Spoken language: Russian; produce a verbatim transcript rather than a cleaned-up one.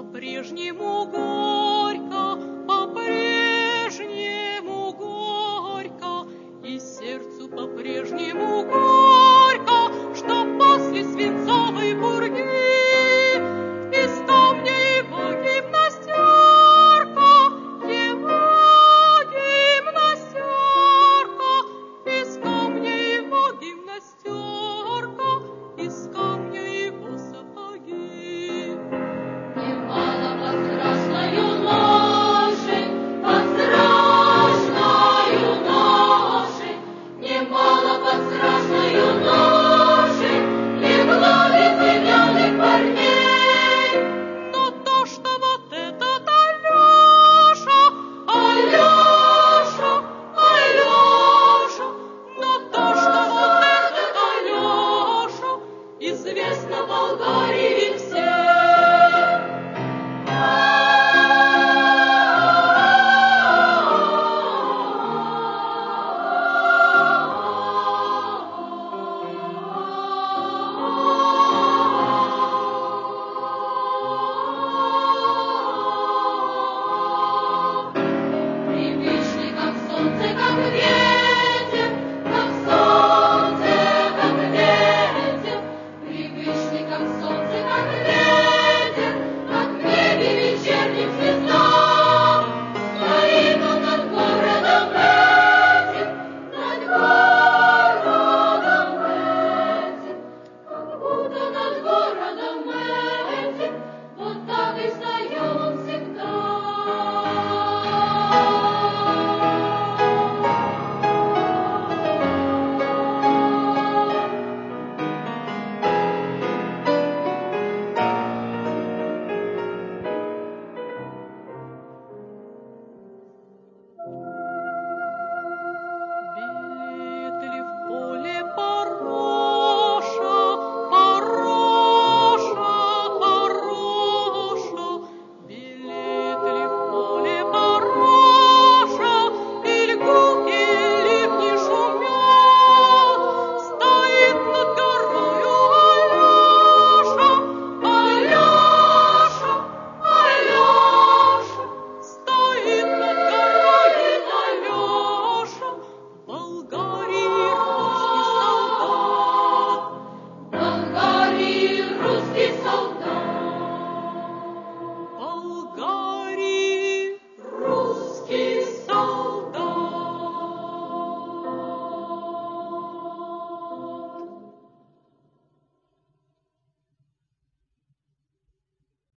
По-прежнему горько, по-прежнему горько, и сердцу по-прежнему горько, что после свинцовой пурги из камня его гимнастерка, его гимнастерка, из камня его гимнастерка, из камня его сапоги. Немало под страшною ношей, под страшною ношей, немало под страшною ношей легло безымянных парней. Но то, что вот этот Алеша, Алеша, Алеша, но то, что вот этот Алеша, известно